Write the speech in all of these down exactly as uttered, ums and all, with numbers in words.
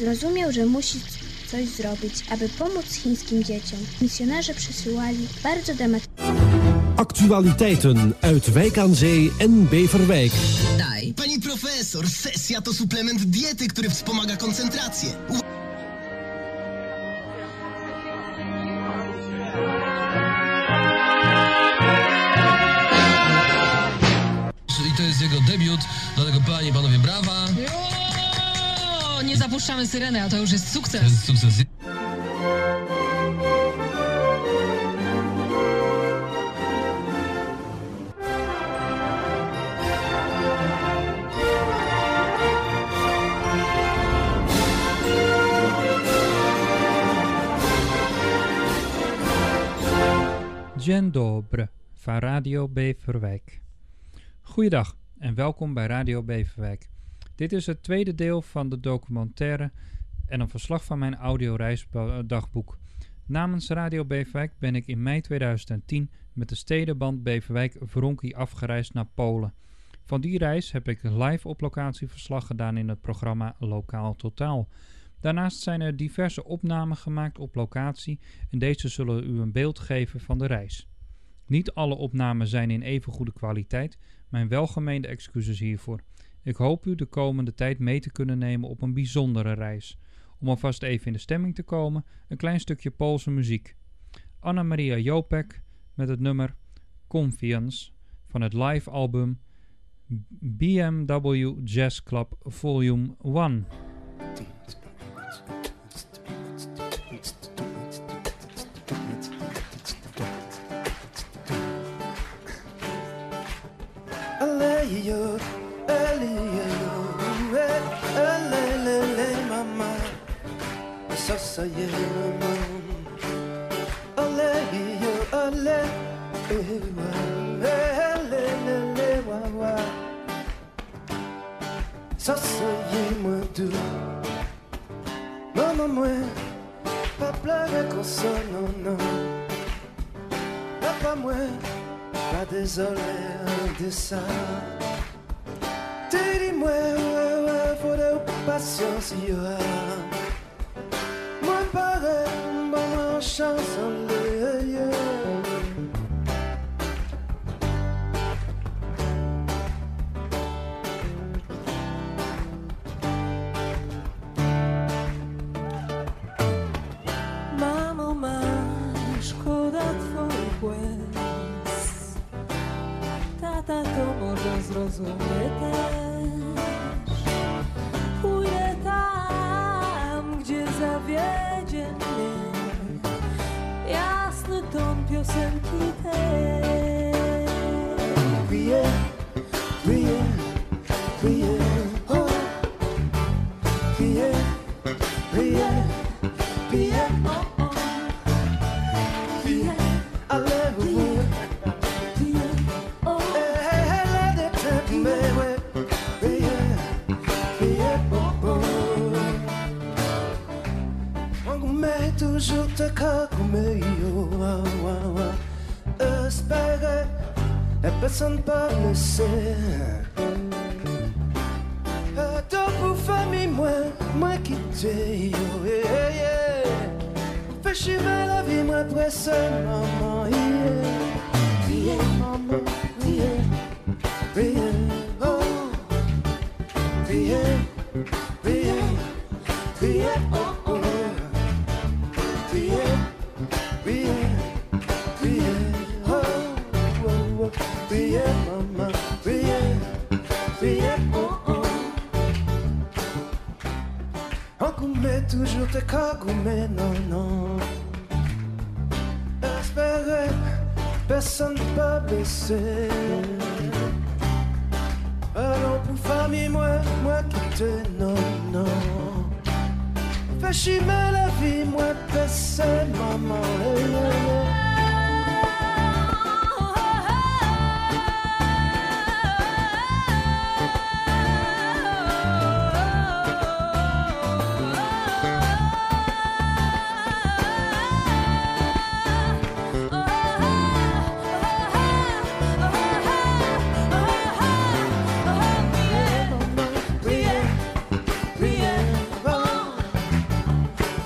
Zrozumiał, że musi coś zrobić, aby pomóc chińskim dzieciom. Misjonarze przysyłali bardzo dramatyczne... Actualiteiten uit Wijk aan Zee en Beverwijk. Daj. Pani profesor, sesja to suplement diety, który wspomaga koncentrację. U- I to jest jego debiut, dlatego panie i panowie, brawa. Jo, nie zapuszczamy syreny, a to już jest sukces. To jest sukces. Dzień dobry, van Radio Beverwijk. Goeiedag en welkom bij Radio Beverwijk. Dit is het tweede deel van de documentaire en een verslag van mijn audioreisdagboek. Namens Radio Beverwijk ben ik in mei tweeduizend tien met de stedenband Beverwijk-Wronki afgereisd naar Polen. Van die reis heb ik live op locatie verslag gedaan in het programma Lokaal Totaal. Daarnaast zijn er diverse opnamen gemaakt op locatie en deze zullen u een beeld geven van de reis. Niet alle opnamen zijn in even goede kwaliteit, mijn welgemeende excuses hiervoor. Ik hoop u de komende tijd mee te kunnen nemen op een bijzondere reis. Om alvast even in de stemming te komen, een klein stukje Poolse muziek. Anna Maria Jopek met het nummer Confiance van het live album B M W Jazz Club Volume one. Yo, mama, so so yeah, mama. Ole yo, ole, le wa wa. So so yeah, moi tout. Maman moi, pas pleurer comme ça, non non. Papa moi, pas désolé de ça. Dis-moi, ouais, ouais, faut de patience, yo. Moi, pareil, bon, chance, le, yeah. Mamo, ma, szkoda twoich łez. Tata to może zrozumie też. Pójdę tam, gdzie zawiedzie mnie jasny ton piosenki tej. Priez, priez, priez, oh. Priez, priez, priez, oh, oh. Priez, allez-vous. Toujours te cagumer, yo, wa, wa, wa. Espérer, et personne pas laisser. Tant pour famille, moi, moi quitter, yo, yeah, yeah. Fais chimer la vie, moi, presse, maman, yeah. Priez, maman, priez, priez, oh. Priez, priez, priez, oh, oh. Priez, priez, priez, oh, oh, oh. Priez, maman, priez, priez, oh, oh. Engoumé, toujours te cagoumé, non, non. Espérer, personne pas baisser. Alors pour famille, moi, moi qui te, non, non. Fais chimer la vie, moi, baisser, maman, hey, hey, hey.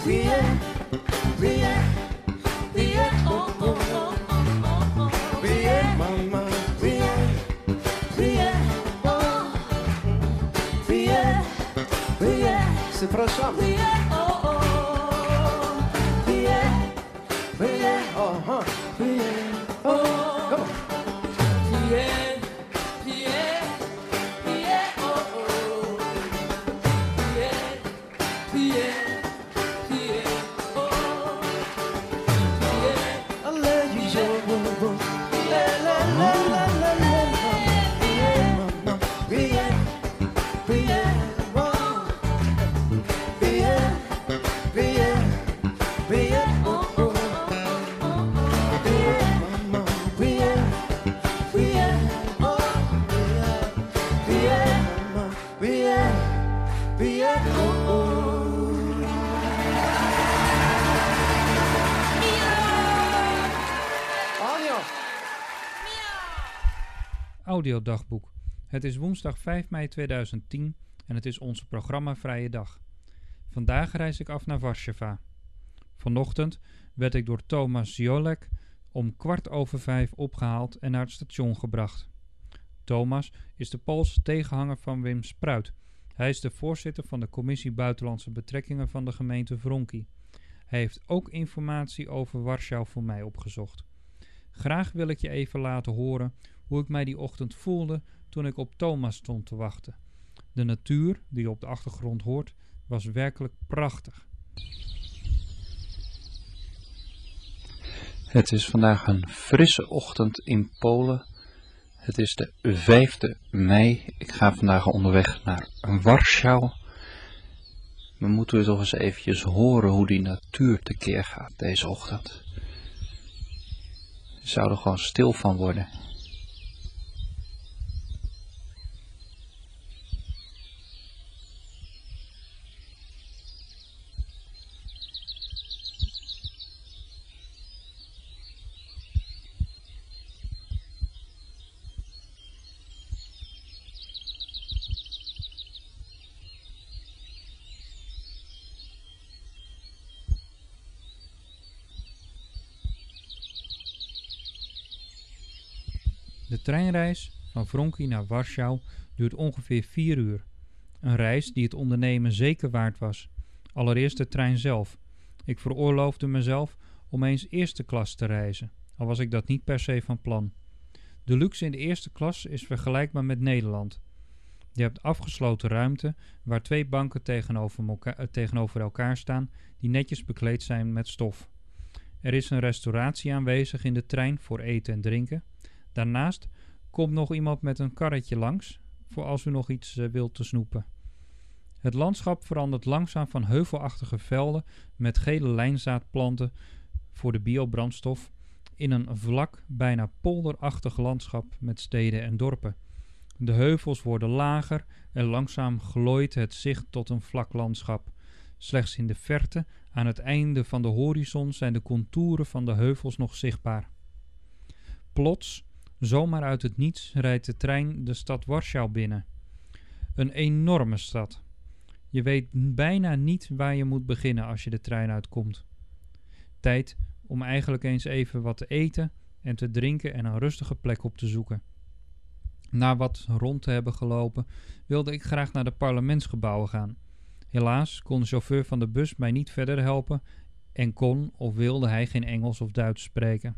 oui, yeah, oui, yeah, oui, yeah, oh, oh, oh, oh, oh, oui, yeah, mama, oui, yeah, oui, yeah, oh, oui, yeah, oui, yeah, c'est prochain, oui, yeah, oh, oh, oui, yeah, oui, yeah, oh, huh, oui, yeah, oh, come on, oui, yeah. Audiodagboek. Het is woensdag vijf mei tweeduizend tien en het is onze programma Vrije Dag. Vandaag reis ik af naar Warschava. Vanochtend werd ik door Thomas Jolek om kwart over vijf opgehaald en naar het station gebracht. Thomas is de Poolse tegenhanger van Wim Spruit. Hij is de voorzitter van de Commissie Buitenlandse Betrekkingen van de gemeente Wronki. Hij heeft ook informatie over Warschau voor mij opgezocht. Graag wil ik je even laten horen hoe ik mij die ochtend voelde toen ik op Thomas stond te wachten. De natuur, die je op de achtergrond hoort, was werkelijk prachtig. Het is vandaag een frisse ochtend in Polen. Het is de vijfde mei. Ik ga vandaag onderweg naar Warschau. We moeten toch eens eventjes horen hoe die natuur tekeer gaat deze ochtend. Je zou er gewoon stil van worden. De treinreis van Wronki naar Warschau duurt ongeveer vier uur. Een reis die het ondernemen zeker waard was. Allereerst de trein zelf. Ik veroorloofde mezelf om eens eerste klas te reizen, al was ik dat niet per se van plan. De luxe in de eerste klas is vergelijkbaar met Nederland. Je hebt afgesloten ruimte waar twee banken tegenover elkaar, tegenover elkaar staan die netjes bekleed zijn met stof. Er is een restauratie aanwezig in de trein voor eten en drinken. Daarnaast komt nog iemand met een karretje langs, voor als u nog iets uh, wilt te snoepen. Het landschap verandert langzaam van heuvelachtige velden met gele lijnzaadplanten voor de biobrandstof in een vlak, bijna polderachtig landschap met steden en dorpen. De heuvels worden lager en langzaam glooit het zicht tot een vlak landschap. Slechts in de verte, aan het einde van de horizon, zijn de contouren van de heuvels nog zichtbaar. Plots, zomaar uit het niets, rijdt de trein de stad Warschau binnen. Een enorme stad. Je weet bijna niet waar je moet beginnen als je de trein uitkomt. Tijd om eigenlijk eens even wat te eten en te drinken en een rustige plek op te zoeken. Na wat rond te hebben gelopen, wilde ik graag naar de parlementsgebouwen gaan. Helaas kon de chauffeur van de bus mij niet verder helpen en kon of wilde hij geen Engels of Duits spreken.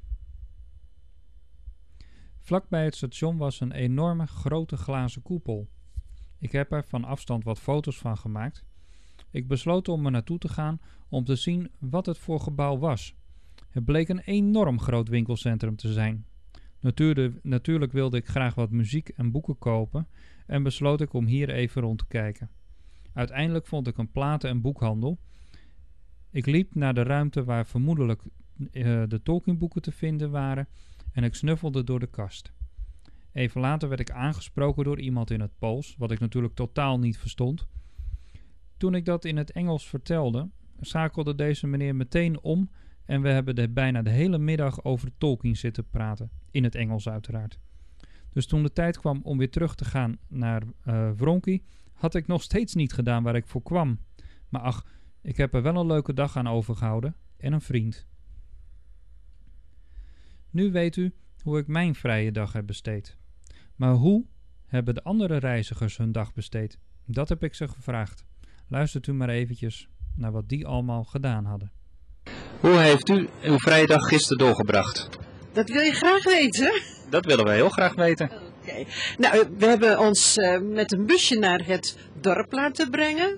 Vlak bij het station was een enorme grote glazen koepel. Ik heb er van afstand wat foto's van gemaakt. Ik besloot om er naartoe te gaan om te zien wat het voor gebouw was. Het bleek een enorm groot winkelcentrum te zijn. Natuurlijk, natuurlijk wilde ik graag wat muziek en boeken kopen en besloot ik om hier even rond te kijken. Uiteindelijk vond ik een platen- en boekhandel. Ik liep naar de ruimte waar vermoedelijk uh, de Tolkien-boeken te vinden waren en ik snuffelde door de kast. Even later werd ik aangesproken door iemand in het Pools, wat ik natuurlijk totaal niet verstond. Toen ik dat in het Engels vertelde, schakelde deze meneer meteen om en we hebben de, bijna de hele middag over Tolkien zitten praten, in het Engels uiteraard. Dus toen de tijd kwam om weer terug te gaan naar uh, Wronki, had ik nog steeds niet gedaan waar ik voor kwam. Maar ach, Ik heb er wel een leuke dag aan overgehouden en een vriend. Nu weet u hoe ik mijn vrije dag heb besteed. Maar hoe hebben de andere reizigers hun dag besteed? Dat heb ik ze gevraagd. Luistert u maar eventjes naar wat die allemaal gedaan hadden. Hoe heeft u uw vrije dag gisteren doorgebracht? Dat wil je graag weten? Dat willen wij heel graag weten. Oké. Okay. Nou, we hebben ons uh, met een busje naar het dorp laten brengen.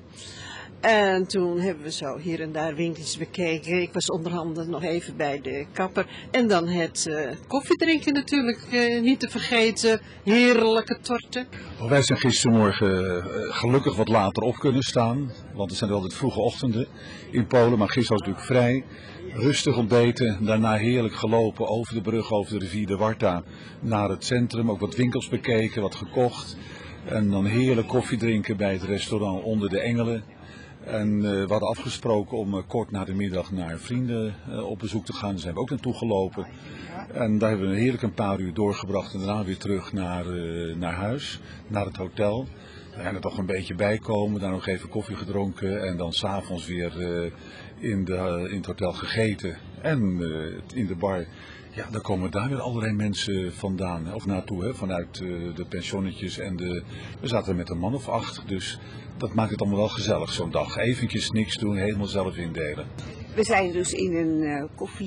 En toen hebben we zo hier en daar winkels bekeken. Ik was onder andere nog even bij de kapper. En dan het uh, koffiedrinken natuurlijk uh, niet te vergeten. Heerlijke torten. Oh, wij zijn gistermorgen uh, gelukkig wat later op kunnen staan. Want het zijn altijd vroege ochtenden in Polen. Maar gisteren was het natuurlijk vrij. Rustig ontbeten. Daarna heerlijk gelopen over de brug, over de rivier de Warta. Naar het centrum. Ook wat winkels bekeken, wat gekocht. En dan heerlijk koffie drinken bij het restaurant Onder de Engelen. En uh, we hadden afgesproken om uh, kort na de middag naar vrienden uh, op bezoek te gaan. Daar zijn we ook naartoe gelopen. En daar hebben we heerlijk een paar uur doorgebracht en daarna weer terug naar, uh, naar huis, naar het hotel. Daar zijn er toch een beetje bijkomen, daar nog even koffie gedronken en dan s'avonds weer uh, in, de, uh, in het hotel gegeten. En uh, in de bar, ja, daar komen daar weer allerlei mensen vandaan, of naartoe, hè, vanuit uh, de pensionnetjes. En de, we zaten er met een man of acht, dus dat maakt het allemaal wel gezellig zo'n dag. Eventjes niks doen, helemaal zelf indelen. We zijn dus in een uh,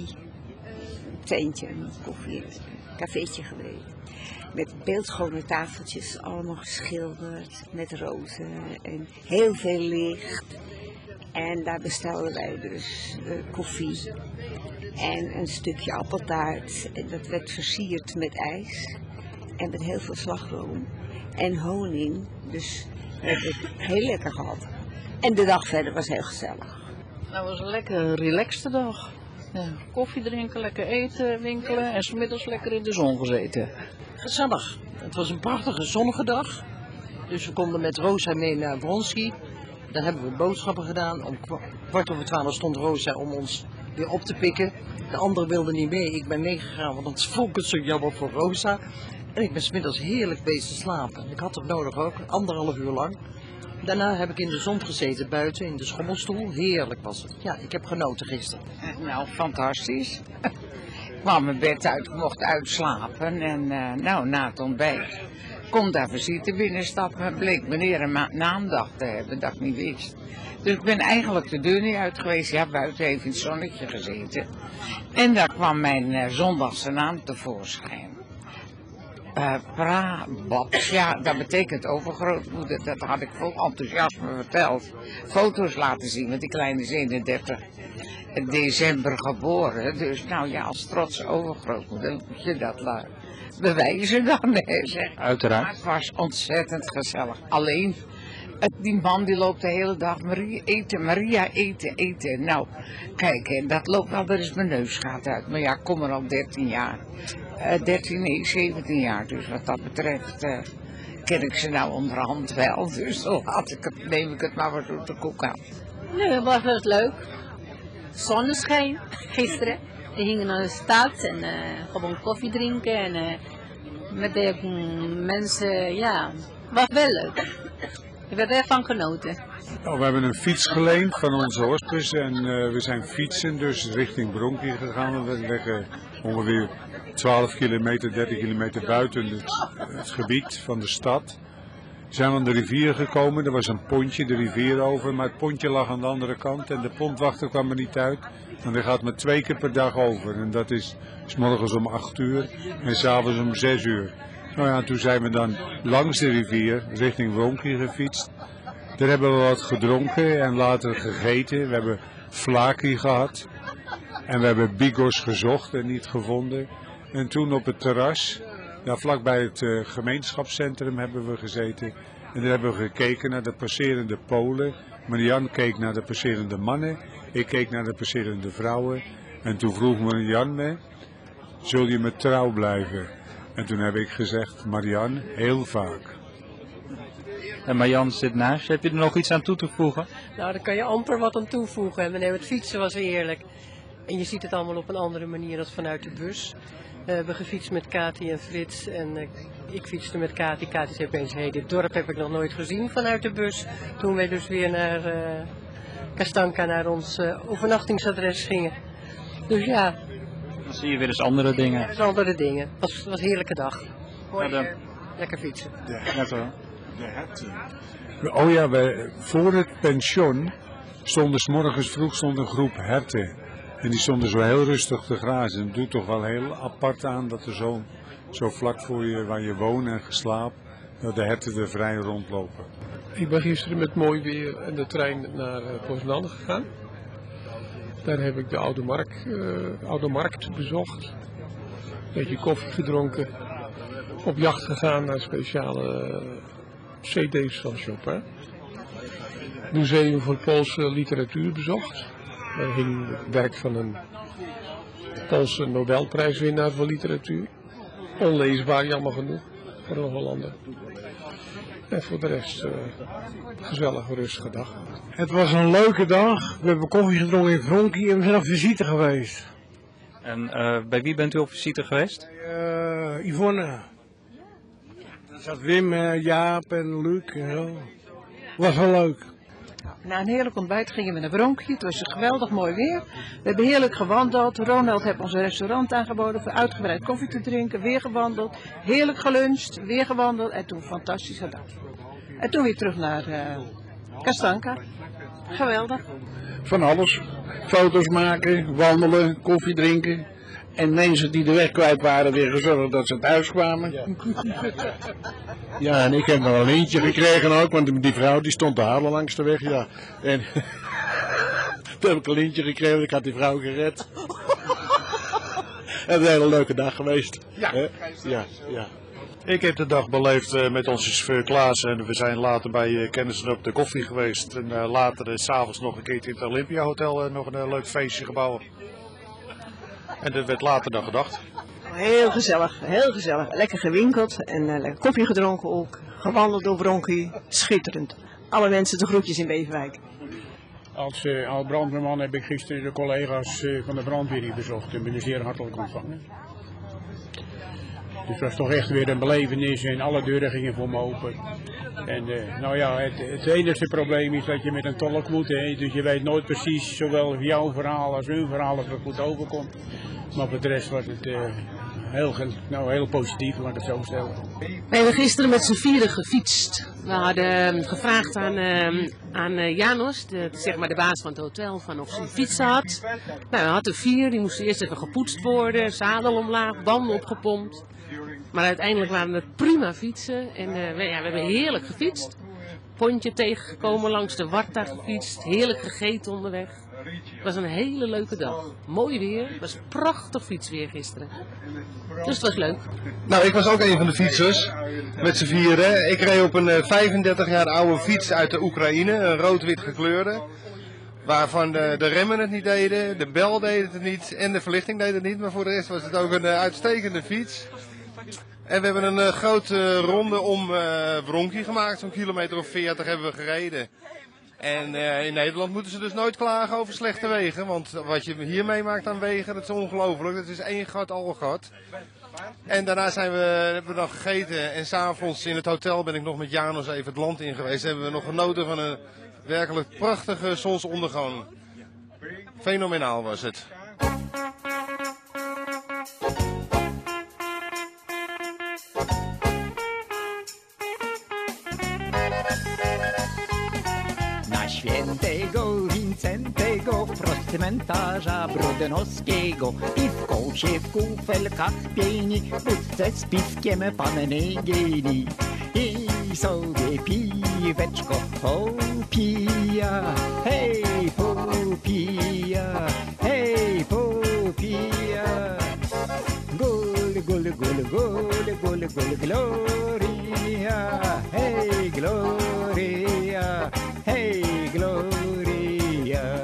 koffietentje, een koffiecafeetje geweest. Met beeldschone tafeltjes, allemaal geschilderd, met rozen en heel veel licht. En daar bestelden wij dus uh, koffie en een stukje appeltaart. En dat werd versierd met ijs en met heel veel slagroom en honing. Dus we hebben het heel lekker gehad. En de dag verder was heel gezellig. Nou, het was een lekker relaxte dag. Ja, koffie drinken, lekker eten, winkelen en 's middags lekker in de zon gezeten. Gezellig. Het was een prachtige zonnige dag. Dus we konden met Rosa mee naar Bronski. Daar hebben we boodschappen gedaan. Om kwart over twaalf stond Rosa om ons weer op te pikken. De anderen wilden niet mee. Ik ben meegegaan, want het vond ik het zo jammer voor Rosa. En ik ben 's middags heerlijk bezig slapen. Ik had het nodig ook, anderhalf uur lang. Daarna heb ik in de zon gezeten buiten, in de schommelstoel. Heerlijk was het. Ja, ik heb genoten gisteren. Nou, fantastisch. Ik kwam mijn bed uit, ik mocht uitslapen. En uh, nou, na het ontbijt kom daar visite binnenstappen. Bleek meneer een naamdag te hebben, dat ik niet wist. Dus ik ben eigenlijk de deur niet uit geweest. Ja, buiten even in het zonnetje gezeten. En daar kwam mijn uh, zondagse naam tevoorschijn. Uh, Prababs, ja, dat betekent overgrootmoeder. Dat had ik vol enthousiasme verteld. Foto's laten zien, want die kleine is eenendertig december geboren. Dus nou ja, als trotse overgrootmoeder moet je dat laten bewijzen dan. Hè, zeg. Uiteraard. Maar het was ontzettend gezellig. Alleen, het, die man die loopt de hele dag Maria eten, Maria eten, eten. Nou, kijk, hè, dat loopt wel, er is mijn neus gaat uit. Maar ja, ik kom er al dertien jaar. Uh, dertien, nee, zeventien jaar. Dus wat dat betreft uh, ken ik ze nou onderhand wel. Dus dan laat ik het, neem ik het maar wat op de koek aan. Nee, het was wel leuk. Zonneschijn gisteren. We gingen naar de stad en uh, gewoon koffie drinken. En uh, met de um, mensen, ja, was wel leuk. Ik heb er van genoten. Oh, we hebben een fiets geleend van onze hospes en uh, we zijn fietsen dus richting Bronki gegaan. We liggen ongeveer twaalf kilometer, dertien kilometer buiten het, het gebied van de stad. We zijn aan de rivier gekomen, er was een pontje de rivier over, maar het pontje lag aan de andere kant en de pontwachter kwam er niet uit. En die gaat maar twee keer per dag over en dat is 's morgens om acht uur en 's avonds om zes uur. Nou ja, toen zijn we dan langs de rivier richting Bronki gefietst. Daar hebben we wat gedronken en later gegeten. We hebben flaki gehad en we hebben bigos gezocht en niet gevonden. En toen op het terras, daar vlakbij het uh, gemeenschapscentrum hebben we gezeten. En daar hebben we gekeken naar de passerende Polen. Marianne keek naar de passerende mannen, ik keek naar de passerende vrouwen. En toen vroeg Marianne me, zul je me trouw blijven? En toen heb ik gezegd, Marianne, heel vaak. En Marianne zit naast je. Heb je er nog iets aan toe te voegen? Nou, daar kan je amper wat aan toevoegen. En het fietsen was heerlijk. En je ziet het allemaal op een andere manier dan vanuit de bus. We hebben gefietst met Kati en Frits. En uh, ik fietste met Kati. Kati zei opeens, hey, dit dorp heb ik nog nooit gezien vanuit de bus. Toen wij dus weer naar uh, Kastanka naar ons uh, overnachtingsadres gingen. Dus ja. Dan zie je weer eens andere dingen. Dus andere dingen. Het was, was een heerlijke dag. Mooi, Ja, dan- uh, lekker fietsen. Net wel. Oh ja, wij, voor het pension stonden 's morgens vroeg stond een groep herten. En die stonden zo heel rustig te grazen. Het doet toch wel heel apart aan dat er zo, zo vlak voor je, waar je woont en geslaapt, dat de herten er vrij rondlopen. Ik ben gisteren met mooi weer en de trein naar uh, Poznan gegaan. Daar heb ik de Oude Markt, uh, Oude Markt bezocht. Een beetje koffie gedronken. Op jacht gegaan naar speciale uh, C D's van Chopin. Museum voor Poolse literatuur bezocht. Daar hing het werk van een Poolse Nobelprijswinnaar voor literatuur. Onleesbaar, jammer genoeg, voor een Hollander. En voor de rest uh, gezellige, rustige dag. Het was een leuke dag. We hebben koffie gedronken in Vronkie en we zijn op visite geweest. En uh, bij wie bent u op visite geweest? Uh, Yvonne. Er zat Wim, uh, Jaap en Luc en zo. Was wel leuk. Na een heerlijk ontbijt gingen we naar Bronkie. Het was een geweldig mooi weer. We hebben heerlijk gewandeld. Ronald heeft ons een restaurant aangeboden voor uitgebreid koffie te drinken. Weer gewandeld. Heerlijk geluncht. Weer gewandeld. En toen fantastische dag. En toen weer terug naar uh, Kastanka. Geweldig. Van alles. Foto's maken, wandelen, koffie drinken. En mensen die de weg kwijt waren weer gezorgd dat ze thuis kwamen. Ja, en ik heb nog een lintje gekregen ook, want die vrouw die stond te huilen langs de weg. Ja. En toen heb ik een lintje gekregen, ik had die vrouw gered. En een hele leuke dag geweest. Ja, ja, ja. Ik heb de dag beleefd uh, met onze chauffeur Klaas en we zijn later bij uh, kennissen op de koffie geweest. En uh, later uh, 's avonds nog een keertje in het Olympia Hotel uh, nog een uh, leuk feestje gebouwen. En dat werd later dan gedacht. Heel gezellig, heel gezellig. Lekker gewinkeld en uh, lekker koffie gedronken ook. Gewandeld door Bronkie. Schitterend. Alle mensen de groetjes in Beverwijk. Als uh, oud brandweerman heb ik gisteren de collega's uh, van de brandweer hier bezocht en ben er zeer hartelijk ontvangen. Dus het was toch echt weer een belevenis en alle deuren gingen voor me open. En uh, nou ja, het, het enige probleem is dat je met een tolk moet, hè, dus je weet nooit precies, zowel jouw verhaal als hun verhaal, of het goed overkomt. Maar voor de rest was het uh, heel, nou, heel positief, laat ik het zo stellen. We hebben gisteren met z'n vieren gefietst. We hadden uh, gevraagd aan, uh, aan uh, Janos, de, zeg maar de baas van het hotel, van of ze een fiets had. Nou, we hadden vier, die moesten eerst even gepoetst worden, zadel omlaag, banden opgepompt. Maar uiteindelijk waren het prima fietsen en uh, we, ja, we hebben heerlijk gefietst. Pontje tegengekomen, langs de Warta gefietst, heerlijk gegeten onderweg. Het was een hele leuke dag. Mooi weer, het was prachtig fietsweer gisteren. Dus het was leuk. Nou, ik was ook een van de fietsers, met z'n vieren. Ik reed op een uh, vijfendertig jaar oude fiets uit de Oekraïne, een rood-wit gekleurde. Waarvan de, de remmen het niet deden, de bel deed het niet en de verlichting deed het niet. Maar voor de rest was het ook een uh, uitstekende fiets. En we hebben een uh, grote ronde om uh, Bronkie gemaakt, zo'n kilometer of veertig hebben we gereden. En uh, in Nederland moeten ze dus nooit klagen over slechte wegen, want wat je hier meemaakt aan wegen, dat is ongelooflijk. Het is één gat, al gat. En daarna zijn we, hebben we dan gegeten en s'avonds in het hotel ben ik nog met Janos even het land in geweest. Hebben we nog genoten van een werkelijk prachtige zonsondergang. Fenomenaal was het. Świętego Wincentego wprost cmentarza Brudenowskiego i w kołsie w kufelkach pieni wódce z piwkiem panny gieni i sobie piweczko popija, hej popija, hej popija. Gol, gol, gol, gol, gol, gol, gloria, hej gloria. Hey Gloria.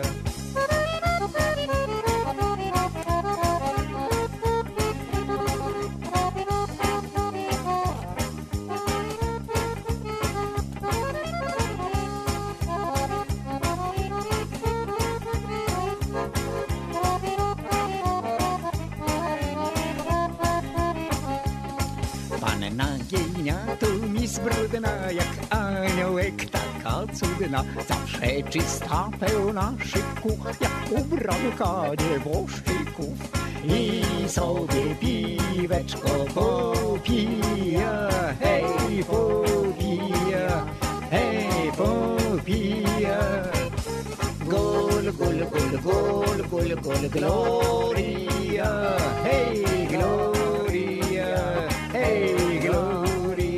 Panna gieni Minia to mi zbrudna, jak aniołek taka cudna. Zawsze czysta, pełna szyku, jak ubranka nieboszczyków. I sobie piweczko popija, hej, popija, hej, popija. Gol, gol, gol, gol, gol, gol, gloria, hej, gloria, hej, gloria.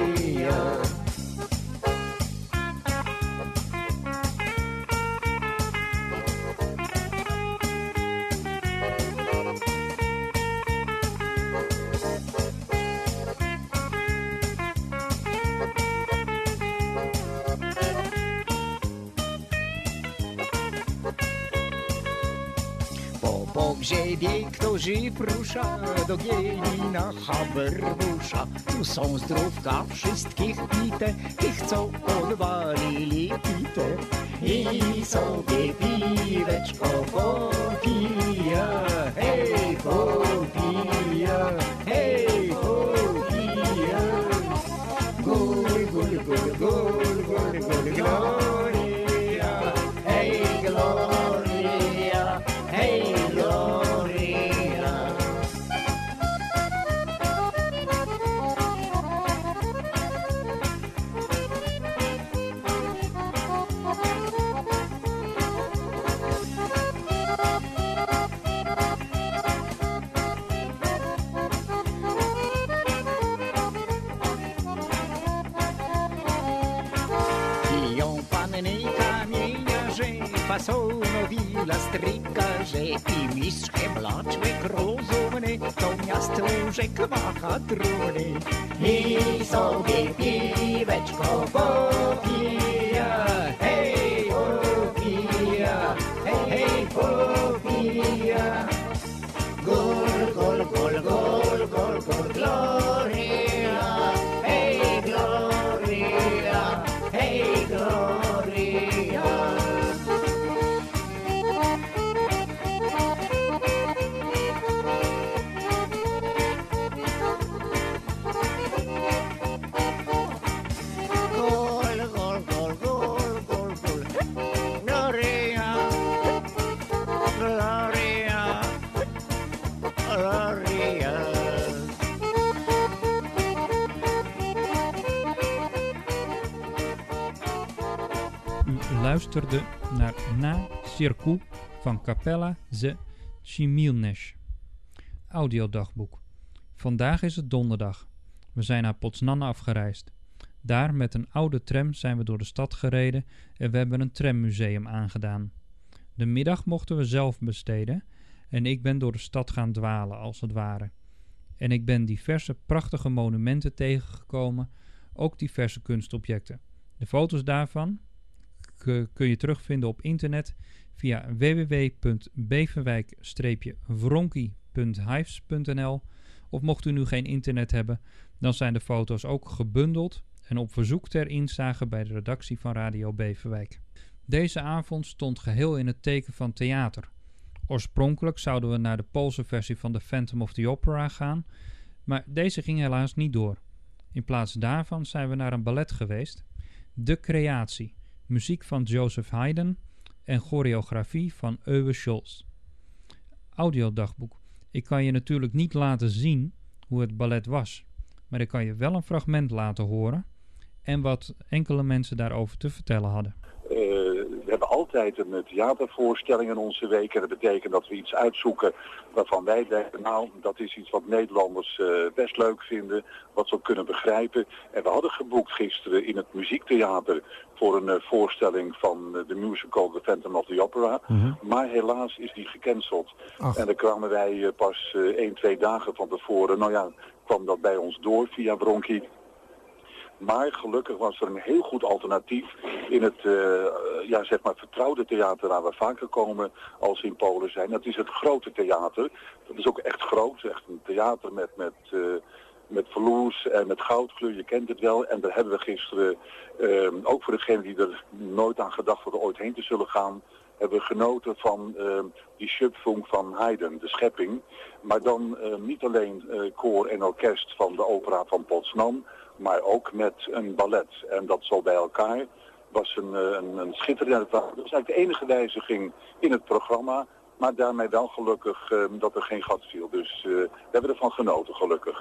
Po pogrzebie, którzy prusza do Gielina Haberbusza. Tu są zdrówka wszystkich pite, tych co odwalili pite. I sobie piweczko popija, hej, popija, hej, popija. Gul, gul, gul, gul, gul, gul, gloria, hej, gloria, hej, gloria. Piją panny kamieniarze, fasonowila strykarze i mistrz Hemlaczek rozumny, to miasto rzek macha trumny. I sobie piweczko popija, hej, popija, hej, hej, popija. Gol, gol, gol, gol, gol, gol, gloria, hej, gloria, hej, gloria. Gol, gol, gol, gol, gol, gol, gloria, gloria, gloria. U luisterde naar Na Circu van Capella ze Chmielnicz. Audiodagboek. Vandaag is het donderdag. We zijn naar Poznan afgereisd. Daar met een oude tram zijn we door de stad gereden en we hebben een trammuseum aangedaan. De middag mochten we zelf besteden en ik ben door de stad gaan dwalen als het ware. En ik ben diverse prachtige monumenten tegengekomen, ook diverse kunstobjecten. De foto's daarvan k- kun je terugvinden op internet via w w w punt beverwijk wronki punt hives punt n l of mocht u nu geen internet hebben, dan zijn de foto's ook gebundeld en op verzoek ter inzage bij de redactie van Radio Beverwijk. Deze avond stond geheel in het teken van theater. Oorspronkelijk zouden we naar de Poolse versie van The Phantom of the Opera gaan, maar deze ging helaas niet door. In plaats daarvan zijn we naar een ballet geweest, De Creatie, muziek van Joseph Haydn en choreografie van Uwe Scholz. Audiodagboek. Ik kan je natuurlijk niet laten zien hoe het ballet was, maar ik kan je wel een fragment laten horen en wat enkele mensen daarover te vertellen hadden. Uh, we hebben altijd een theatervoorstelling in onze week en dat betekent dat we iets uitzoeken waarvan wij denken, nou, dat is iets wat Nederlanders uh, best leuk vinden, wat ze ook kunnen begrijpen. En we hadden geboekt gisteren in het muziektheater voor een uh, voorstelling van uh, de musical The Phantom of the Opera, Mm-hmm. maar helaas is die gecanceld. Ach. En daar kwamen wij uh, pas uh, één, twee dagen van tevoren, nou ja, kwam dat bij ons door via Wronki. Maar gelukkig was er een heel goed alternatief in het uh, ja, zeg maar vertrouwde theater waar we vaker komen als in Polen zijn. Dat is het grote theater. Dat is ook echt groot. Echt een theater met, met, uh, met verloes en met goudkleur. Je kent het wel. En daar hebben we gisteren, uh, ook voor degenen die er nooit aan gedacht hadden ooit heen te zullen gaan, hebben we genoten van uh, die Schöpfung van Haydn, de schepping. Maar dan uh, niet alleen uh, koor en orkest van de opera van Poznan, maar ook met een ballet. En dat zo bij elkaar was een, een, een schitterende... Dat is eigenlijk de enige wijziging in het programma, maar daarmee wel gelukkig uh, dat er geen gat viel. Dus uh, we hebben ervan genoten, gelukkig.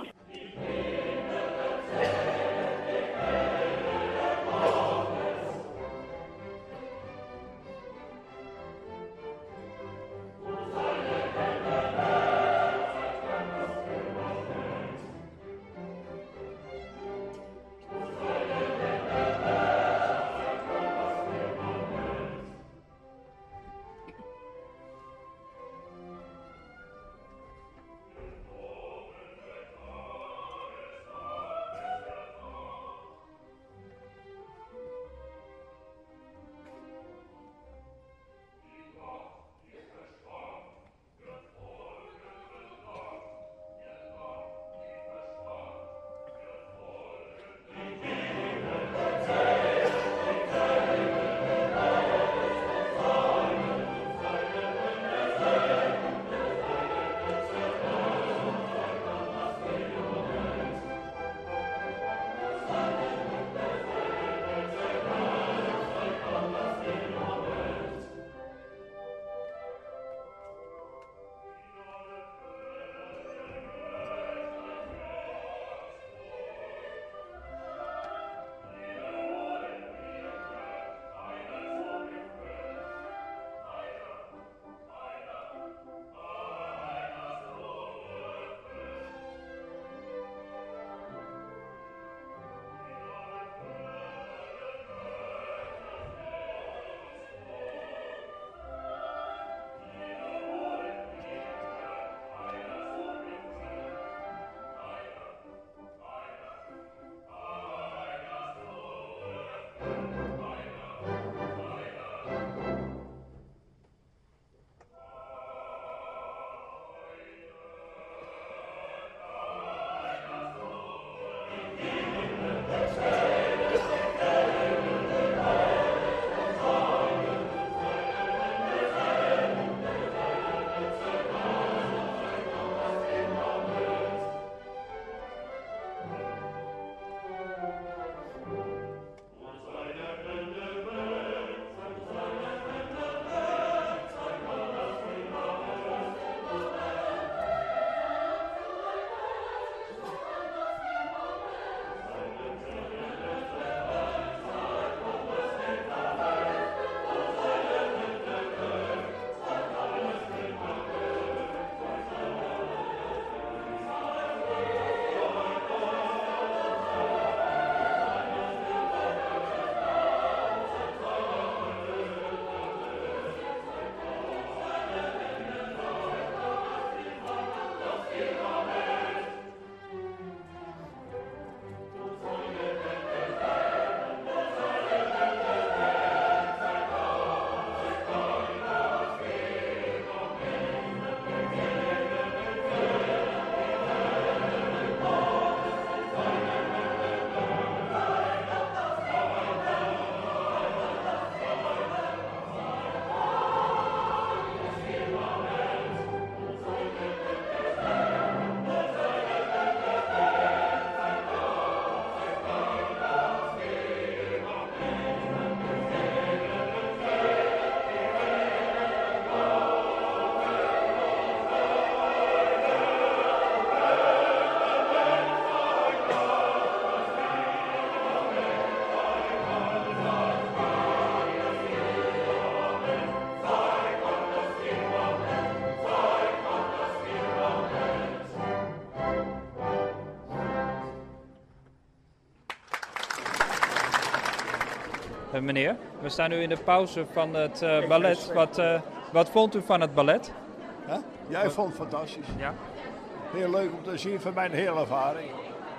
Uh, meneer, we staan nu in de pauze van het uh, ballet. Wat, uh, wat vond u van het ballet? Huh? Jij wat? Vond het fantastisch. Ja. Heel leuk om te zien, van mijn hele ervaring.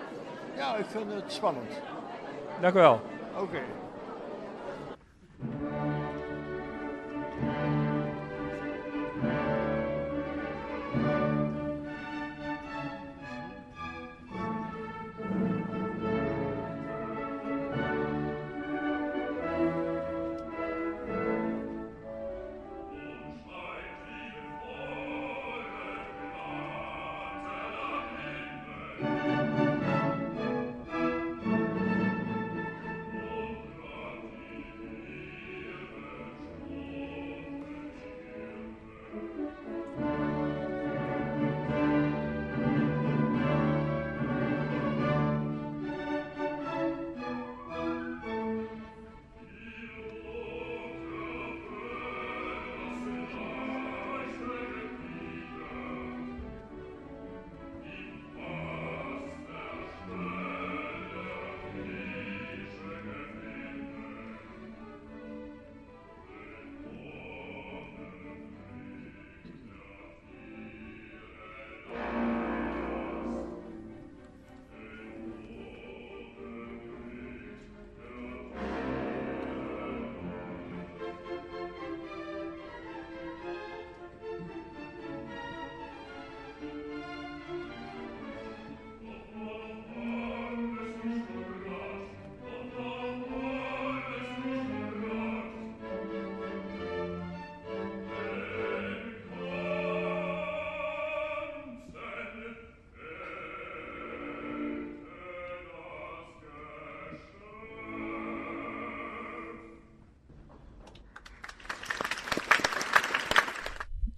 Ja, ik vind het spannend. Dank u wel. Oké. Okay.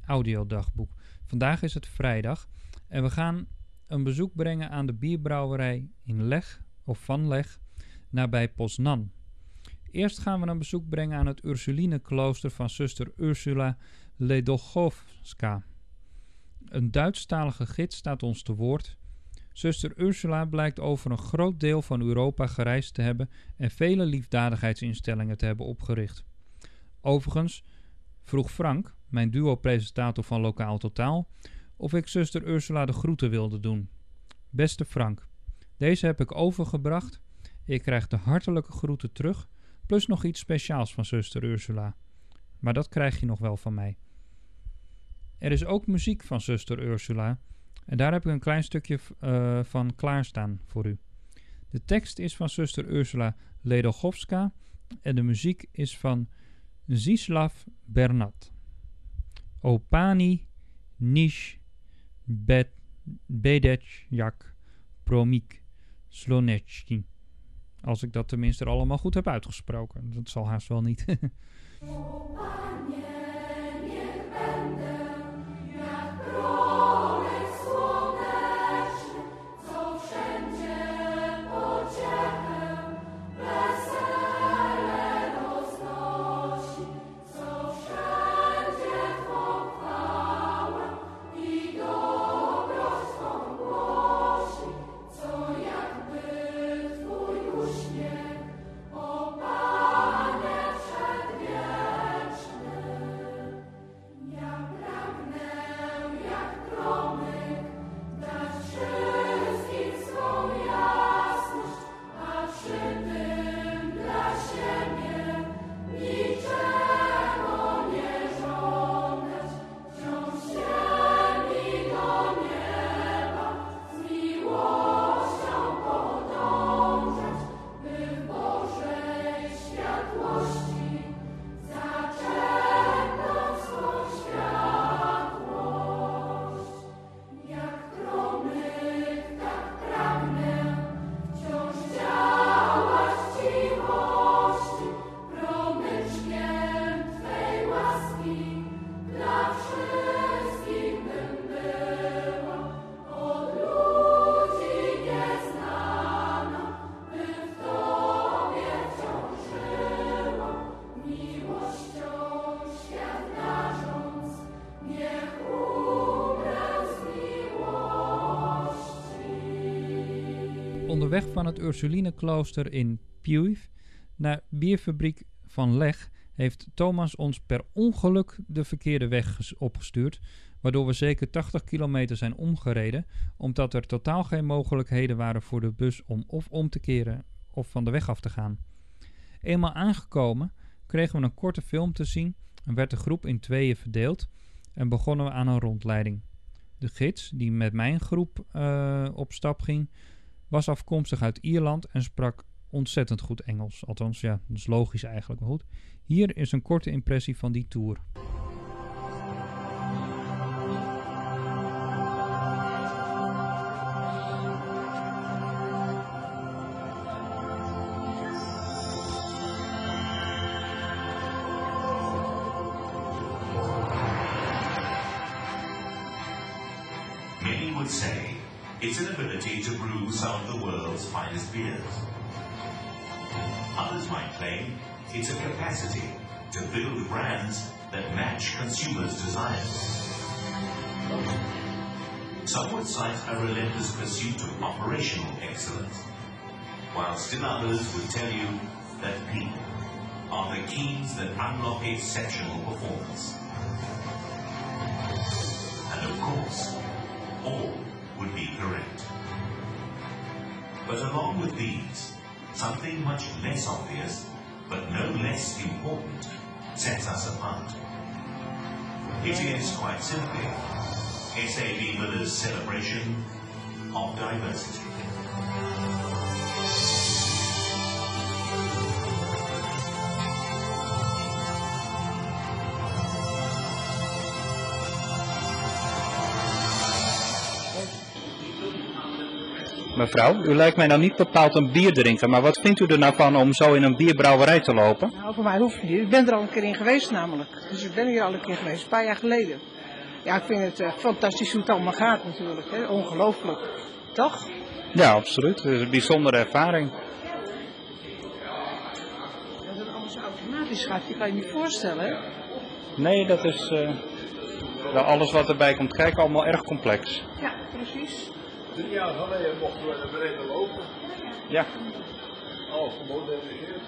audiodagboek. Vandaag is het vrijdag en we gaan een bezoek brengen aan de bierbrouwerij in Leg, of van Leg, nabij Poznan. Eerst gaan we een bezoek brengen aan het Ursulineklooster van zuster Ursula Ledochovska. Een Duitsstalige gids staat ons te woord. Zuster Ursula blijkt over een groot deel van Europa gereisd te hebben en vele liefdadigheidsinstellingen te hebben opgericht. Overigens vroeg Frank, mijn duo-presentator van Lokaal Totaal, of ik zuster Ursula de groeten wilde doen. Beste Frank, deze heb ik overgebracht. Ik krijg de hartelijke groeten terug, plus nog iets speciaals van zuster Ursula. Maar dat krijg je nog wel van mij. Er is ook muziek van zuster Ursula en daar heb ik een klein stukje uh, van klaarstaan voor u. De tekst is van zuster Ursula Ledochovska en de muziek is van Zdzislaw Bernat. O pani nish bed bedecjak promik sloneczki. Als ik dat tenminste allemaal goed heb uitgesproken. Dat zal haast wel niet. Onderweg van het Ursulineklooster in Pjuiv naar bierfabriek van Leg heeft Thomas ons per ongeluk de verkeerde weg opgestuurd, waardoor we zeker tachtig kilometer zijn omgereden, omdat er totaal geen mogelijkheden waren voor de bus om of om te keren of van de weg af te gaan. Eenmaal aangekomen kregen we een korte film te zien en werd de groep in tweeën verdeeld en begonnen we aan een rondleiding. De gids, die met mijn groep uh, op stap ging, was afkomstig uit Ierland en sprak ontzettend goed Engels. Althans, ja, dat is logisch eigenlijk, maar goed. Hier is een korte impressie van die tour. Many would say it's an ability to brew some of the world's finest beers. Others might claim it's a capacity to build brands that match consumers' desires. Some would cite a relentless pursuit of operational excellence, while still others would tell you that people are the keys that unlock exceptional performance. And of course, all would be correct. But along with these, something much less obvious, but no less important, sets us apart. It is, quite simply, S A B Miller's celebration of diversity. Mevrouw, u lijkt mij nou niet bepaald een bierdrinker, maar wat vindt u er nou van om zo in een bierbrouwerij te lopen? Nou, voor mij hoeft het niet. Ik ben er al een keer in geweest namelijk. Dus ik ben hier al een keer geweest, een paar jaar geleden. Ja, ik vind het uh, fantastisch hoe het allemaal gaat natuurlijk. Hè? Ongelooflijk. Toch? Ja, absoluut. Het is een bijzondere ervaring. Dat het alles automatisch gaat, je kan je niet voorstellen. Hè? Nee, dat is uh, wel alles wat erbij komt kijken, allemaal erg complex. Ja, precies. Drie jaar geleden mochten we naar beneden lopen. Ja. Oh, gemoderniseerd.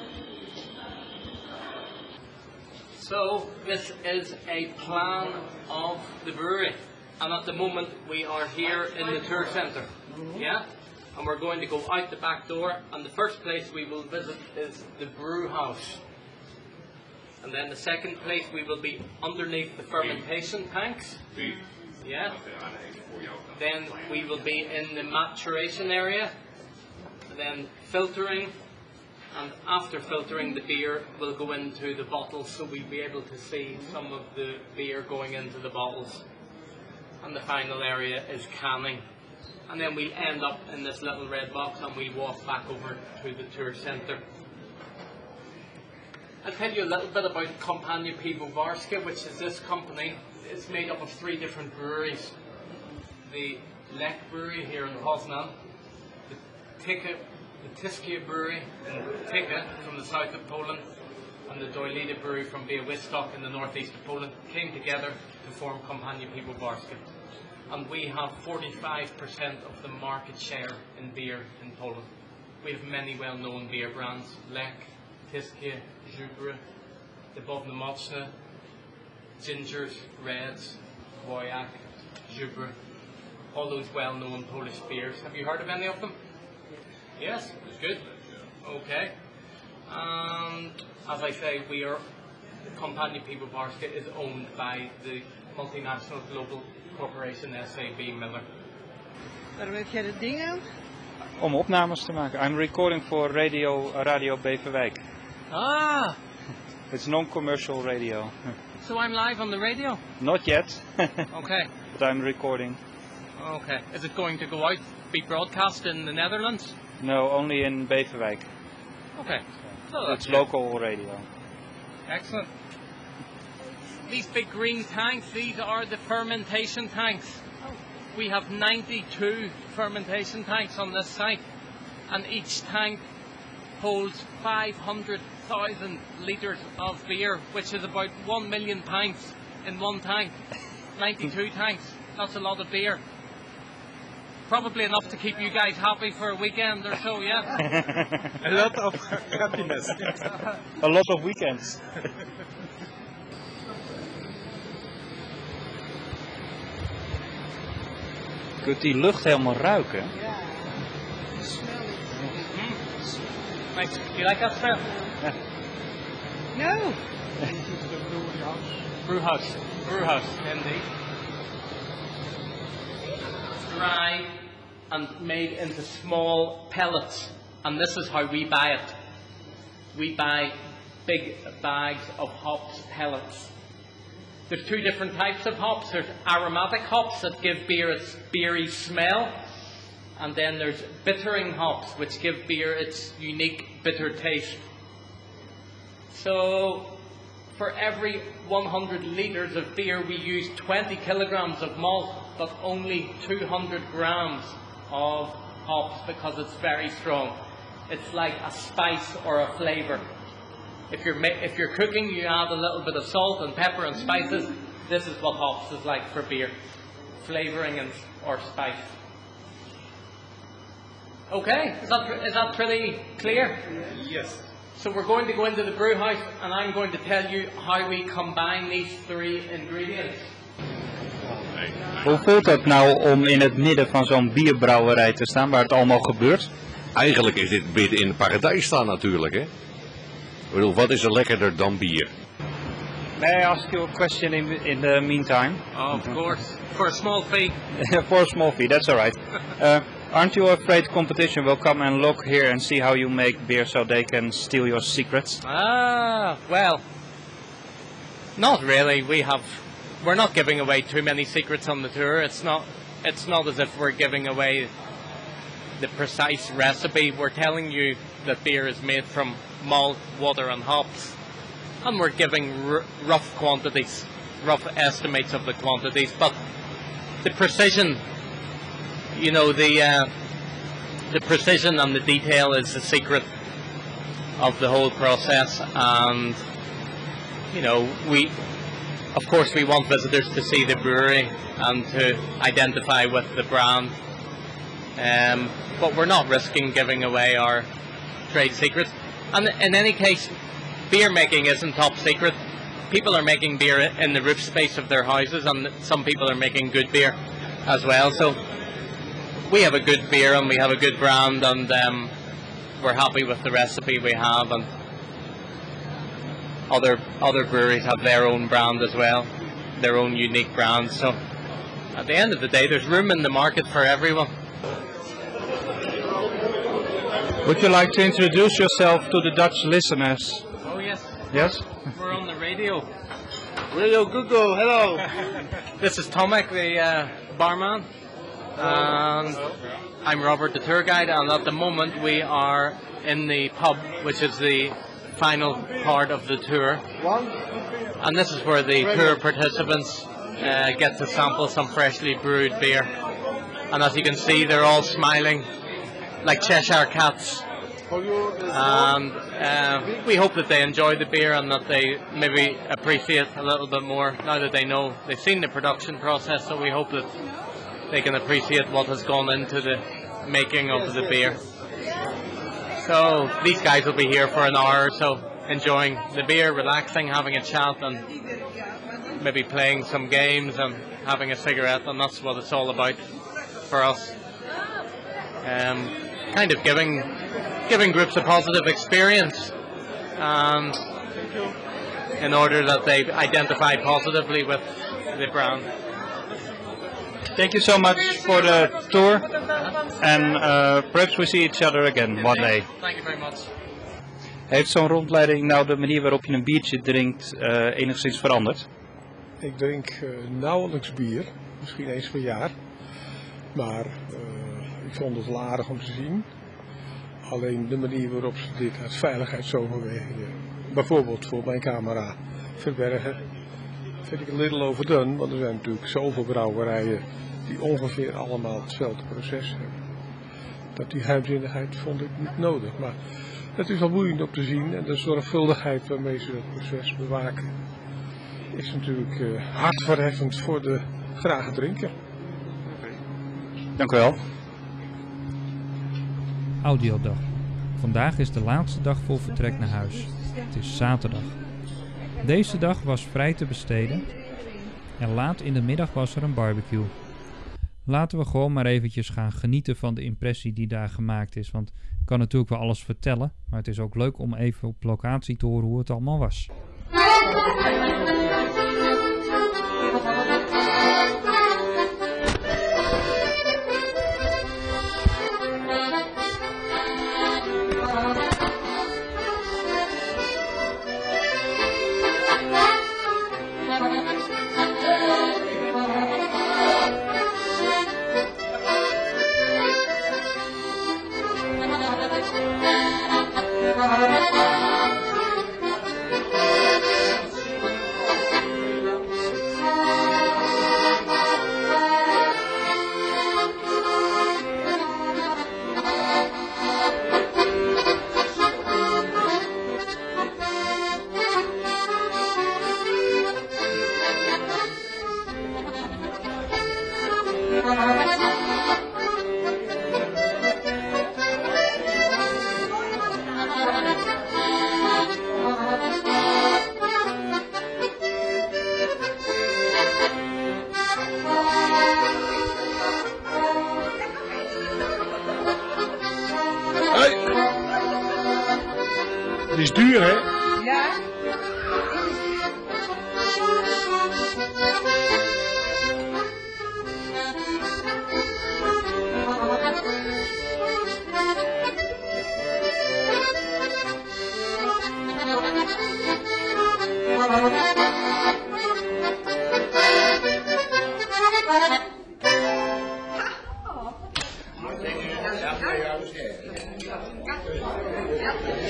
So this is a plan of the brewery, and at the moment we are here in the tour centre, yeah, and we're going to go out the back door, and the first place we will visit is the brew house, and then the second place we will be underneath the fermentation tanks, yeah, then we will be in the maturation area, then filtering. And after filtering, the beer will go into the bottles, so we'll be able to see some of the beer going into the bottles. And the final area is canning. And then we'll end up in this little red box and we'll walk back over to the tour centre. I'll tell you a little bit about Kompania Piwowarska, which is this company. It's made up of three different breweries. The Lech Brewery here in Poznan, the Tychy the Tiskia Brewery in Tychy from the south of Poland, and the Doilida Brewery from Białystok in the northeast of Poland came together to form Kompania Piwowarska. And we have forty-five percent of the market share in beer in Poland. We have many well-known beer brands: Lech, Tiskia, Żubra, the Bobna Mocna, Gingers, Reds, Woyak, Żubra, all those well-known Polish beers. Have you heard of any of them? Yes, it's good. Okay. And as I say, we are, Kompania Piwowarska is owned by the multinational global corporation S A B Miller. Waarom heb jij dat ding aan? Om opnames te maken. I'm recording for Radio Radio Beverwijk. Ah! It's non-commercial radio. So I'm live on the radio? Not yet. Okay. But I'm recording. Okay. Is it going to go out, be broadcast in the Netherlands? No, only in Beverwijk. Okay. So it's local radio. Excellent. These big green tanks, these are the fermentation tanks. We have ninety-two fermentation tanks on this site, and each tank holds five hundred thousand litres of beer, which is about one million pints in one tank. ninety-two tanks, that's a lot of beer. Probably enough to keep you guys happy for a weekend or so, yeah? A lot of happiness. A lot of weekends. Je kunt die lucht helemaal ruiken. Ja. Nice. Do you like that smell? Yeah. No. Brew house. Brew house, indeed. Dry and made into small pellets, and this is how we buy it. We buy big bags of hops pellets. There's two different types of hops. There's aromatic hops that give beer its beery smell, and then there's bittering hops which give beer its unique bitter taste. So for every one hundred litres of beer we use twenty kilograms of malt, but only two hundred grams of hops because it's very strong. It's like a spice or a flavour. If you're ma- if you're cooking, you add a little bit of salt and pepper and spices. This is what hops is like for beer, flavouring and or spice. Okay, is that is that pretty clear? Yes. So we're going to go into the brew house, and I'm going to tell you how we combine these three ingredients. Hoe voelt dat nou om in het midden van zo'n bierbrouwerij te staan, waar het allemaal gebeurt? Eigenlijk is dit midden in het paradijs staan natuurlijk, hè. Ik bedoel, wat is er lekkerder dan bier? May I ask you a question in, in the meantime? Oh, of course, for a small fee. For a small fee, that's alright. Uh, aren't you afraid competition will come and look here and see how you make beer so they can steal your secrets? Ah, well, not really. We have, we're not giving away too many secrets on the tour. It's not, it's not as if we're giving away the precise recipe. We're telling you that beer is made from malt, water and hops, and we're giving r- rough quantities. rough estimates of the quantities, but the precision, you know, the uh, the precision and the detail is the secret of the whole process. And you know, we, of course, we want visitors to see the brewery and to identify with the brand, um, but we're not risking giving away our trade secrets. And in any case, beer making isn't top secret. People are making beer in the roof space of their houses, and some people are making good beer as well. So we have a good beer and we have a good brand, and um, we're happy with the recipe we have. And other other breweries have their own brand as well, their own unique brand. So at the end of the day, there's room in the market for everyone. Would you like to introduce yourself to the Dutch listeners? Oh yes. Yes? We're on the radio. Radio Google, hello. This is Tomek, the uh, barman, and I'm Robert, the tour guide, and at the moment we are in the pub, which is the final part of the tour. And this is where the tour participants uh, get to sample some freshly brewed beer. And as you can see, they're all smiling like Cheshire cats. And uh, we hope that they enjoy the beer and that they maybe appreciate a little bit more now that they know they've seen the production process. So we hope that they can appreciate what has gone into the making of the beer. So these guys will be here for an hour or so, enjoying the beer, relaxing, having a chat, and maybe playing some games and having a cigarette, and that's what it's all about for us. Um, kind of giving giving groups a positive experience, and in order that they identify positively with the brand. Thank you so much for the tour, and uh, perhaps we see each other again one day. Thank you very much. Heeft zo'n rondleiding nou de manier waarop je een biertje drinkt uh, enigszins veranderd? Ik drink uh, nauwelijks bier, misschien eens per jaar. Maar uh, ik vond het wel aardig om te zien. Alleen de manier waarop ze dit uit veiligheidsoverwegingen, bijvoorbeeld voor mijn camera, verbergen, vind ik een little overdone. Want er zijn natuurlijk zoveel brouwerijen die ongeveer allemaal hetzelfde proces hebben. Dat die geheimzinnigheid vond ik niet nodig. Maar het is wel boeiend om te zien, en de zorgvuldigheid waarmee ze het proces bewaken is natuurlijk uh, hartverheffend voor de grage drinker. Dank u wel. Audiodag. Vandaag is de laatste dag voor vertrek naar huis. Het is zaterdag. Deze dag was vrij te besteden en laat in de middag was er een barbecue. Laten we gewoon maar eventjes gaan genieten van de impressie die daar gemaakt is, want ik kan natuurlijk wel alles vertellen, maar het is ook leuk om even op locatie te horen hoe het allemaal was. Het is duur, hè? Ja.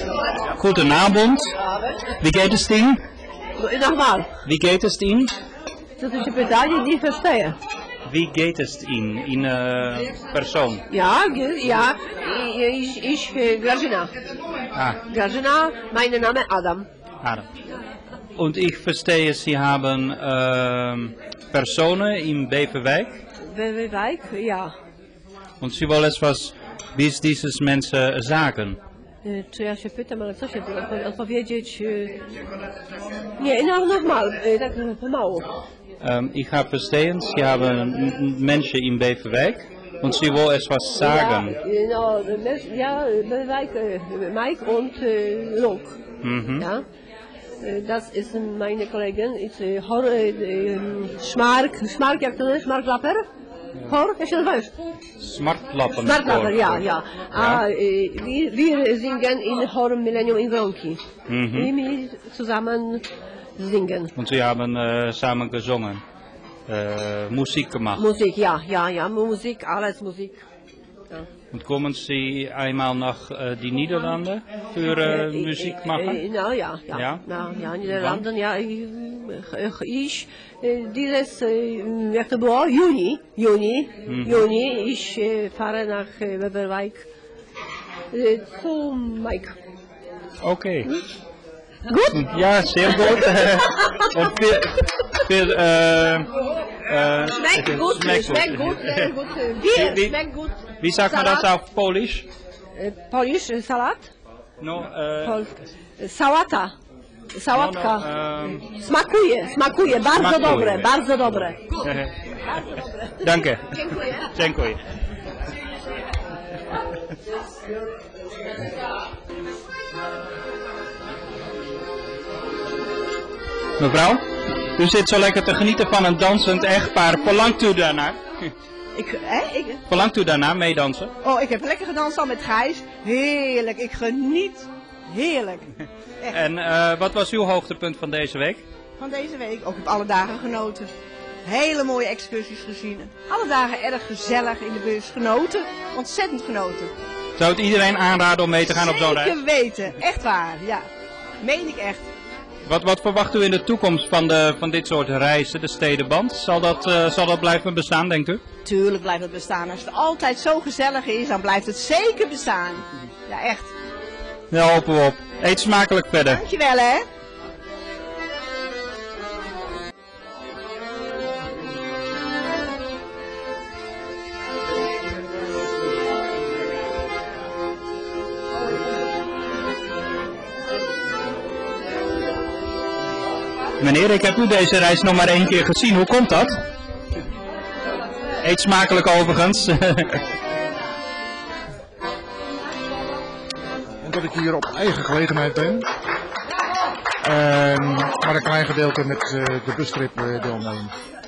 Guten Abend. Wie geht es Ihnen? Nochmal. Wie geht es Ihnen? Das ist eine Medaille, die ich verstehe. Wie geht es Ihnen in äh, Person? Ja, ge- ja, ich, ich, ich Grażyna. Ah, Grażyna, mein Name Adam. Adam. Und ich verstehe, Sie haben ähm, Personen in Beverwijk. Beverwijk, ja. Und Sie wollen etwas, wie es dieses Menschen sagen. E, Czy ja się pytam, ale co się odpo- odpowiedzieć? e, Nie, no normal, e, tak e, pomału. Ähm, ich habe verstehen, Sie haben n- n- Menschen in Beverwijk und Sie wollen etwas sagen. Ja, e, no, mes- ja, Beverwijk, e, Mike und e, Luke. Mhm. Ja. E, Das ist meine Kollegin, ist e, Hor, e, e, Schmark, Schmark, jak to jest? Schmarklapper? Hor, jak się nazywałeś? Smartlappen. Smartlapper, ja, ja. A Ja. e, wir, wir singen in Hor Millennium in Wronki. Mhm. Die wir zusammen singen. Und Sie haben äh, zusammen gesungen, äh, Musik gemacht. Musik, ja, ja, ja, Musik, alles Musik. Ja. Und kommen Sie einmal nach äh, die Niederlande für äh, Äh, Musik äh, machen? äh, Nou ja, ja. Ja? Nou, ja, Niederlanden, ja. Ich, ich äh, dieses, äh, jak to było? Juni, Juni, Mhm. Juni, ich äh, fahre nach äh, Beverwijk äh, zu Mike. Okay. Gut? Ja, sehr gut. Und für, für äh, äh, Schmeckt gut, schmeckt schmeckt gut, sehr gut. äh, Wie- Bier wie- schmeckt gut. Wie sagt man das Salat. auf Polish? Äh, Polish, äh, Salat? No, äh, Pol äh, Sałata. Sałatka. No, no, ähm, Smakuje, smakuje, bardzo Smakuje. dobre, bardzo dobre. Danke. Dziękuję. Dziękuję. Mevrouw, u zit zo lekker te genieten van een dansend echtpaar. Verlangt u daarnaar? Ik, hè? Ik, Verlangt u daarna meedansen? oh, ik heb lekker gedanst al met Gijs. Heerlijk, ik geniet. Heerlijk. Echt. En uh, wat was uw hoogtepunt van deze week? Van deze week ook op alle dagen genoten. Hele mooie excursies gezien. Alle dagen erg gezellig in de bus genoten. Ontzettend genoten. Zou het iedereen aanraden om mee te gaan op zo'n reis? Zeker weten, echt waar, ja. Meen ik echt. Wat, wat verwacht u in de toekomst van, de, van dit soort reizen, de stedenband? Zal dat, uh, zal dat blijven bestaan, denkt u? Tuurlijk blijft het bestaan. Als het altijd zo gezellig is, dan blijft het zeker bestaan. Ja, echt. Ja, hopen we op. Eet smakelijk verder. Dankjewel, hè. Meneer, ik heb u deze reis nog maar één keer gezien. Hoe komt dat? Eet smakelijk overigens. Omdat ik hier op eigen gelegenheid ben. En maar een klein gedeelte met uh, de bustrip uh, deelneem.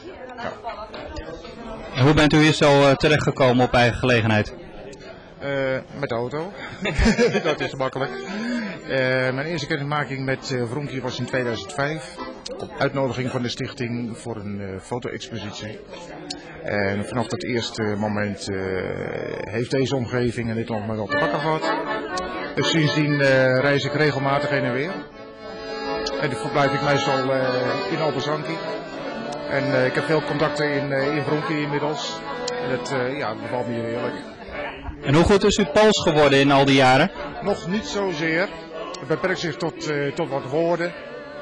En hoe bent u hier zo uh, terechtgekomen op eigen gelegenheid? Uh, met de auto. Dat is makkelijk. Uh, mijn eerste kennismaking met uh, Wronki was in tweeduizend vijf. Op uitnodiging van de stichting voor een uh, foto-expositie. En vanaf dat eerste moment uh, heeft deze omgeving en dit land me wel te pakken gehad. Dus sindsdien uh, reis ik regelmatig heen en weer. En dan verblijf ik meestal uh, in Albazanki. En uh, ik heb veel contacten in, uh, in Wronki inmiddels. En het uh, ja, bevalt me hier heerlijk. En hoe goed is u Pools geworden in al die jaren? Nog niet zozeer. Het beperkt zich tot, uh, tot wat woorden.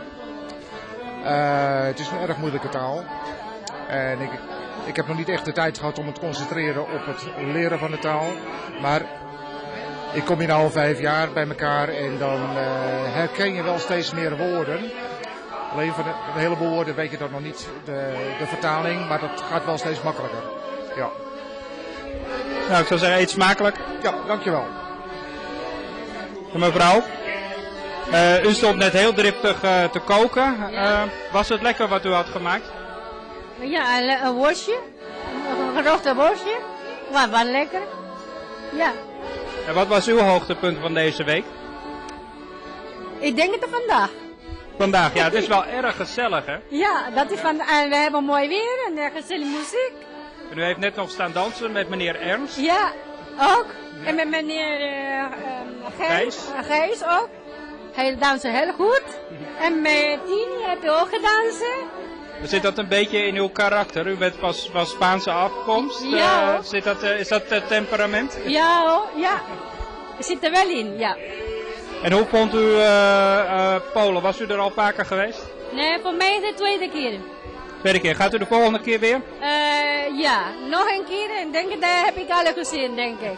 Uh, het is een erg moeilijke taal. En ik, ik heb nog niet echt de tijd gehad om me te concentreren op het leren van de taal. Maar ik kom hier nu al vijf jaar bij elkaar en dan uh, herken je wel steeds meer woorden. Alleen van een heleboel woorden weet je dan nog niet de, de vertaling, maar dat gaat wel steeds makkelijker. Ja. Nou, ik zou zeggen, eet smakelijk. Ja, dankjewel. En mevrouw, uh, u stond net heel driftig uh, te koken. Uh, was het lekker wat u had gemaakt? Ja, een, een worstje. Een gerookte worstje. Was wel lekker. Ja. En wat was uw hoogtepunt van deze week? Ik denk het vandaag. Vandaag, ja, het is wel erg gezellig, hè? Ja, dat is van, en we hebben mooi weer en uh, gezellige muziek. En u heeft net nog staan dansen met meneer Ernst. Ja, ook. En met meneer uh, uh, Gijs. Gijs ook. Hij danst heel goed. En met Tini heb je ook gedanst. Zit dat een beetje in uw karakter? U bent pas van Spaanse afkomst. Ja. Uh, zit dat, uh, is dat uh, temperament? Ja hoor, ja. Zit er wel in, ja. En hoe vond u uh, uh, Polen? Was u er al vaker geweest? Nee, voor mij is het de tweede keer. Tweede keer. Gaat u de volgende keer weer? Uh, ja, nog een keer en denk ik, daar heb ik alle gezien, denk ik.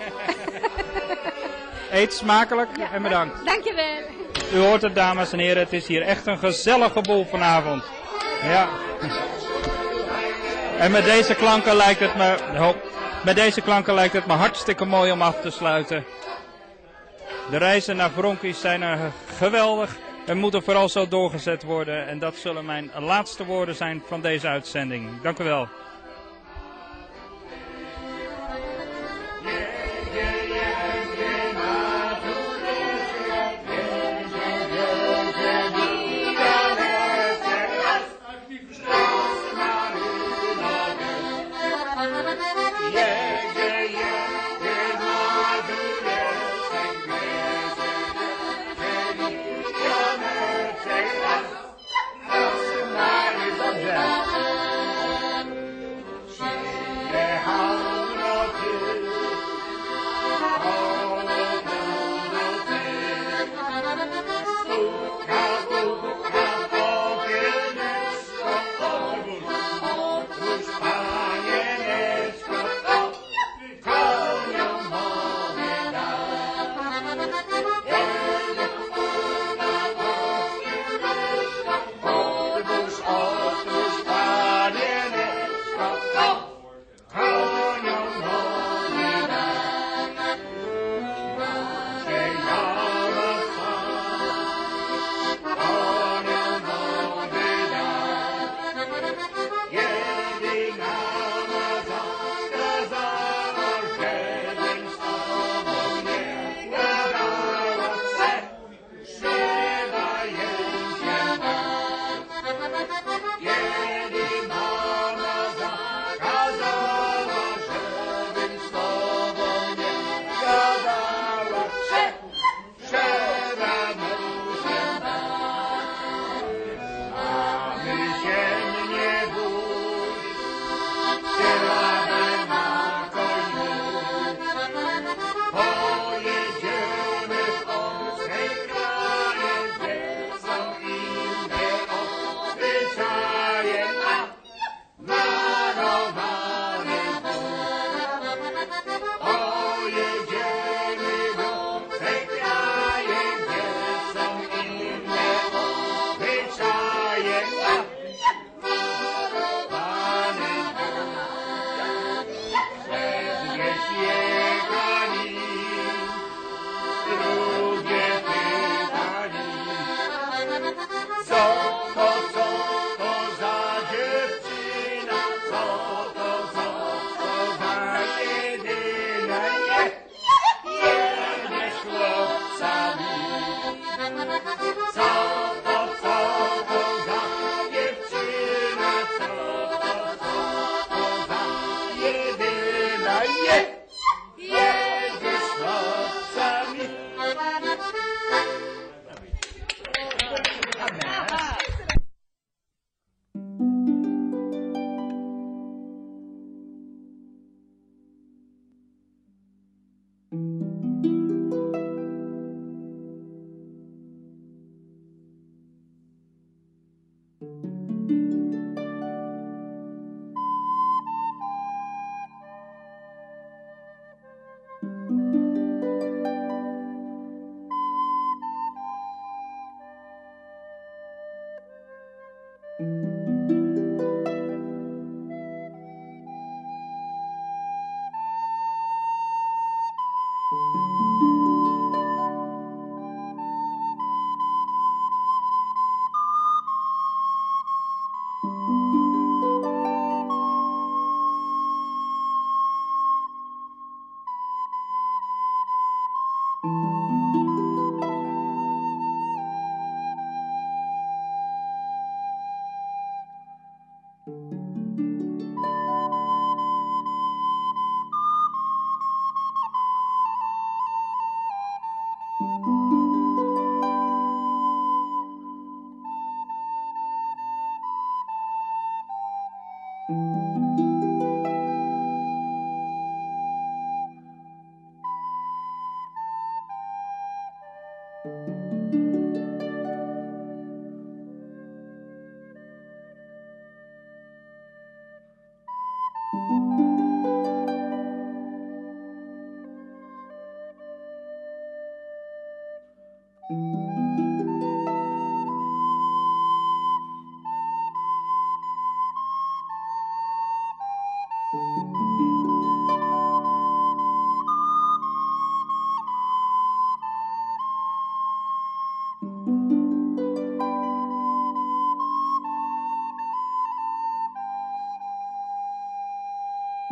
Eet smakelijk ja, en bedankt. Dankjewel. U hoort het, dames en heren, het is hier echt een gezellige boel vanavond. Ja. En met deze klanken lijkt het me, oh, met deze klanken lijkt het me hartstikke mooi om af te sluiten. De reizen naar Wronki zijn er geweldig en moeten vooral zo doorgezet worden. En dat zullen mijn laatste woorden zijn van deze uitzending. Dank u wel.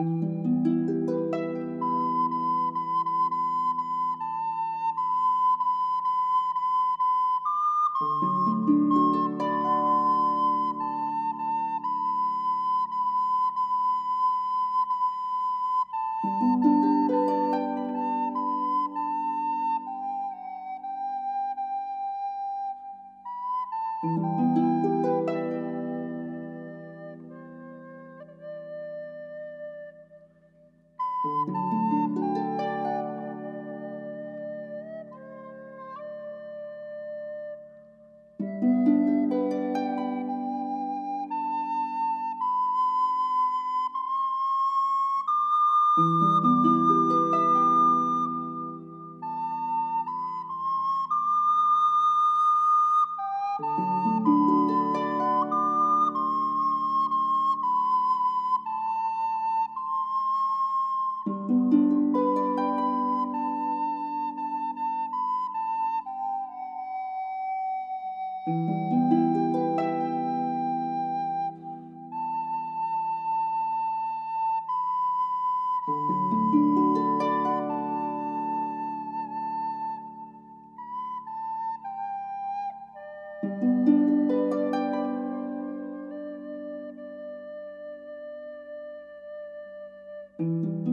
Thank you.